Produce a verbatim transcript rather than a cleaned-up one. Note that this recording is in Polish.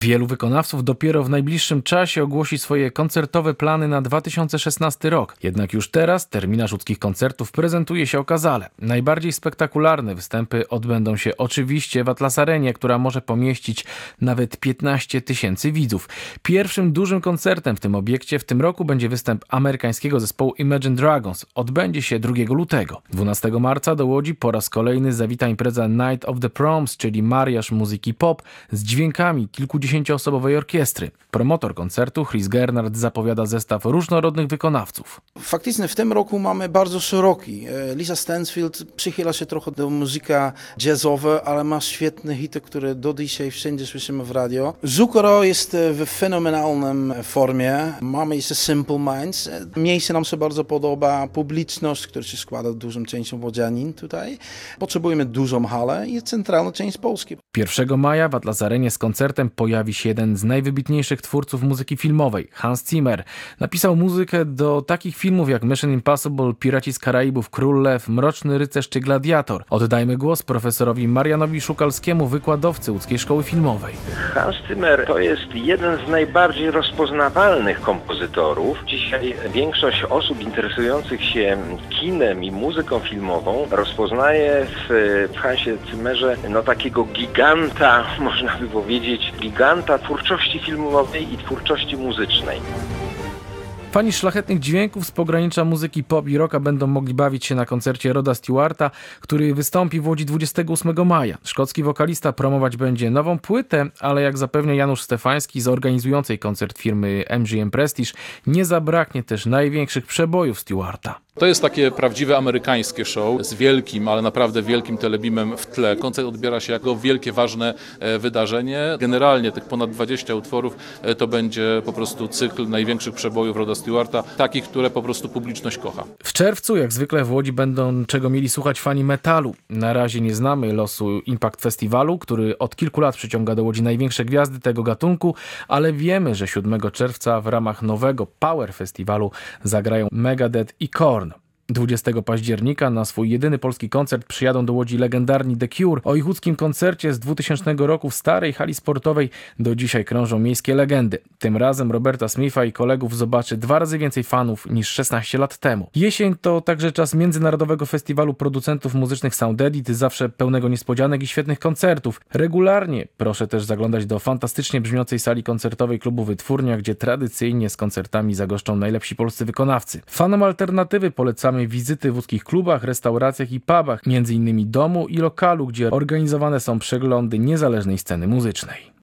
Wielu wykonawców dopiero w najbliższym czasie ogłosi swoje koncertowe plany na dwa tysiące szesnasty rok. Jednak już teraz terminarz łódzkich koncertów prezentuje się okazale. Najbardziej spektakularne występy odbędą się oczywiście w Atlas Arenie, która może pomieścić nawet piętnaście tysięcy widzów. Pierwszym dużym koncertem w tym obiekcie w tym roku będzie występ amerykańskiego zespołu Imagine Dragons. Odbędzie się drugiego lutego. dwunastego marca do Łodzi po raz kolejny zawita impreza Night of the Proms, czyli mariaż muzyki pop z dźwiękami kilkudziesięcioosobowej orkiestry. Promotor koncertu Chris Gernard zapowiada zestaw różnorodnych wykonawców. Faktycznie w tym roku mamy bardzo szeroki. Lisa Stansfield przychyla się trochę do muzyki jazzowej, ale ma świetne hity, które do dzisiaj wszędzie słyszymy w radio. Zucchero jest w fenomenalnym formie. Mamy jeszcze Simple Minds. Miejsce nam się bardzo podoba. Publiczność, która się składa dużą częścią wodzianin tutaj. Potrzebujemy dużą halę i centralną część Polski. pierwszego maja w Atlas Arenie z koncertem pojawi się jeden z najwybitniejszych twórców muzyki filmowej, Hans Zimmer. Napisał muzykę do takich filmów jak Mission Impossible, Piraci z Karaibów, Król Lew, Mroczny Rycerz czy Gladiator. Oddajmy głos profesorowi Marianowi Szukalskiemu, wykładowcy łódzkiej szkoły filmowej. Hans Zimmer to jest jeden z najbardziej rozpoznawalnych kompozytorów. Dzisiaj większość osób interesujących się kinem i muzyką filmową rozpoznaje w, w Hansie Zimmerze no, takiego giganta, można by powiedzieć, giganta twórczości filmowej i twórczości muzycznej. Fani szlachetnych dźwięków z pogranicza muzyki pop i rocka będą mogli bawić się na koncercie Roda Stewarta, który wystąpi w Łodzi dwudziestego ósmego maja. Szkocki wokalista promować będzie nową płytę, ale jak zapewnia Janusz Stefański z organizującej koncert firmy M G M Prestige, nie zabraknie też największych przebojów Stewarta. To jest takie prawdziwe amerykańskie show z wielkim, ale naprawdę wielkim telebimem w tle. Koncert odbiera się jako wielkie, ważne wydarzenie. Generalnie tych ponad dwadzieścia utworów to będzie po prostu cykl największych przebojów Roda Stewarta, takich, które po prostu publiczność kocha. W czerwcu, jak zwykle w Łodzi, będą czego mieli słuchać fani metalu. Na razie nie znamy losu Impact Festiwalu, który od kilku lat przyciąga do Łodzi największe gwiazdy tego gatunku, ale wiemy, że siódmego czerwca w ramach nowego Power Festiwalu zagrają Megadeth i Korn. dwudziestego października na swój jedyny polski koncert przyjadą do Łodzi legendarni The Cure. O ich łódzkim koncercie z dwutysięcznego roku w starej hali sportowej do dzisiaj krążą miejskie legendy. Tym razem Roberta Smitha i kolegów zobaczy dwa razy więcej fanów niż szesnaście lat temu. Jesień to także czas Międzynarodowego Festiwalu Producentów Muzycznych Sound Edit, zawsze pełnego niespodzianek i świetnych koncertów. Regularnie proszę też zaglądać do fantastycznie brzmiącej sali koncertowej klubu Wytwórnia, gdzie tradycyjnie z koncertami zagoszczą najlepsi polscy wykonawcy. Fanom alternatywy polecamy wizyty w łódzkich klubach, restauracjach i pubach, między innymi domu i lokalu, gdzie organizowane są przeglądy niezależnej sceny muzycznej.